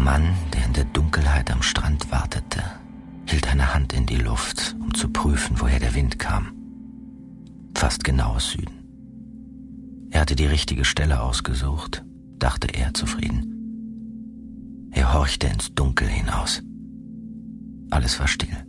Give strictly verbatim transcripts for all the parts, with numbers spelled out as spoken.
Mann, der in der Dunkelheit am Strand wartete, hielt eine Hand in die Luft, um zu prüfen, woher der Wind kam. Fast genau aus Süden. Er hatte die richtige Stelle ausgesucht, dachte er zufrieden. Er horchte ins Dunkel hinaus. Alles war still.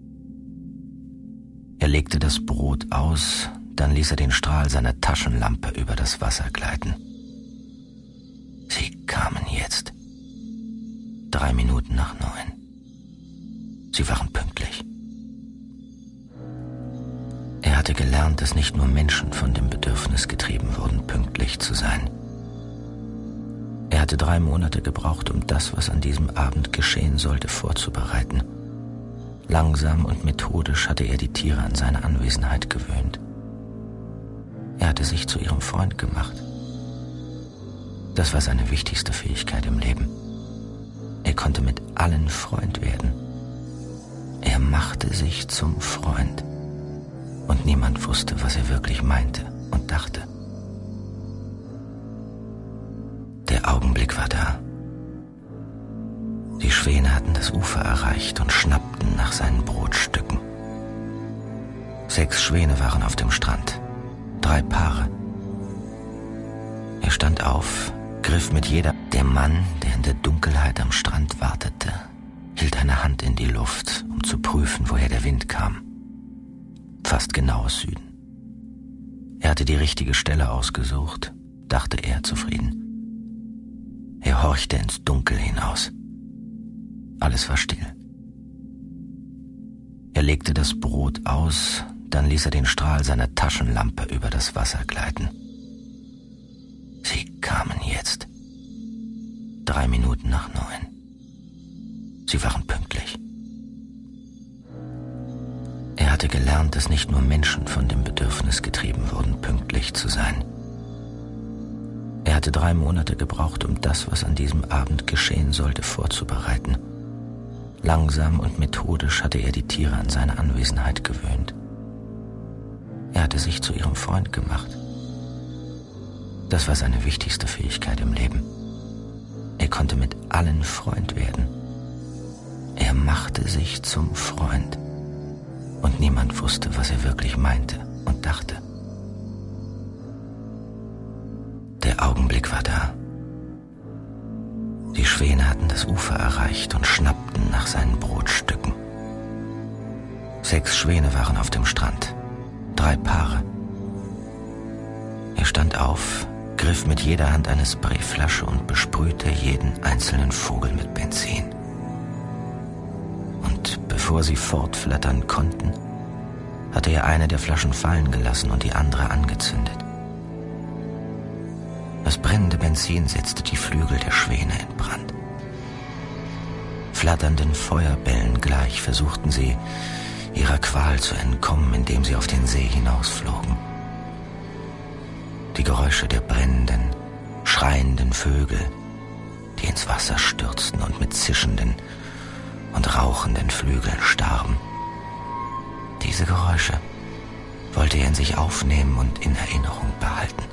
Er legte das Brot aus, dann ließ er den Strahl seiner Taschenlampe über das Wasser gleiten. Sie kamen jetzt. Drei Minuten nach neun. Sie waren pünktlich. Er hatte gelernt, dass nicht nur Menschen von dem Bedürfnis getrieben wurden, pünktlich zu sein. Er hatte drei Monate gebraucht, um das, was an diesem Abend geschehen sollte, vorzubereiten. Langsam und methodisch hatte er die Tiere an seine Anwesenheit gewöhnt. Er hatte sich zu ihrem Freund gemacht. Das war seine wichtigste Fähigkeit im Leben. Er konnte mit allen Freund werden. Er machte sich zum Freund. Und niemand wusste, was er wirklich meinte und dachte. Der Augenblick war da. Die Schwäne hatten das Ufer erreicht und schnappten nach seinen Brotstücken. Sechs Schwäne waren auf dem Strand, drei Paare. Er stand auf, griff mit jeder... Der Mann, der in der Dunkelheit am Strand wartete, hielt eine Hand in die Luft, um zu prüfen, woher der Wind kam. Fast genau aus Süden. Er hatte die richtige Stelle ausgesucht, dachte er zufrieden. Er horchte ins Dunkel hinaus. Alles war still. Er legte das Brot aus, dann ließ er den Strahl seiner Taschenlampe über das Wasser gleiten. Sie kamen jetzt. Drei Minuten nach neun. Sie waren pünktlich. Er hatte gelernt, dass nicht nur Menschen von dem Bedürfnis getrieben wurden, pünktlich zu sein. Er hatte drei Monate gebraucht, um das, was an diesem Abend geschehen sollte, vorzubereiten. Langsam und methodisch hatte er die Tiere an seine Anwesenheit gewöhnt. Er hatte sich zu ihrem Freund gemacht. Das war seine wichtigste Fähigkeit im Leben. Er konnte mit allen Freund werden. Er machte sich zum Freund. Und niemand wusste, was er wirklich meinte und dachte. Der Augenblick war da. Die Schwäne hatten das Ufer erreicht und schnappten nach seinen Brotstücken. Sechs Schwäne waren auf dem Strand, drei Paare. Er stand auf, griff mit jeder Hand eine Sprayflasche und besprühte jeden einzelnen Vogel mit Benzin. Und bevor sie fortflattern konnten, hatte er eine der Flaschen fallen gelassen und die andere angezündet. Das brennende Benzin setzte die Flügel der Schwäne in Brand. Flatternden Feuerbällen gleich versuchten sie, ihrer Qual zu entkommen, indem sie auf den See hinausflogen. Die Geräusche der brennenden, schreienden Vögel, die ins Wasser stürzten und mit zischenden und rauchenden Flügeln starben. Diese Geräusche wollte er in sich aufnehmen und in Erinnerung behalten.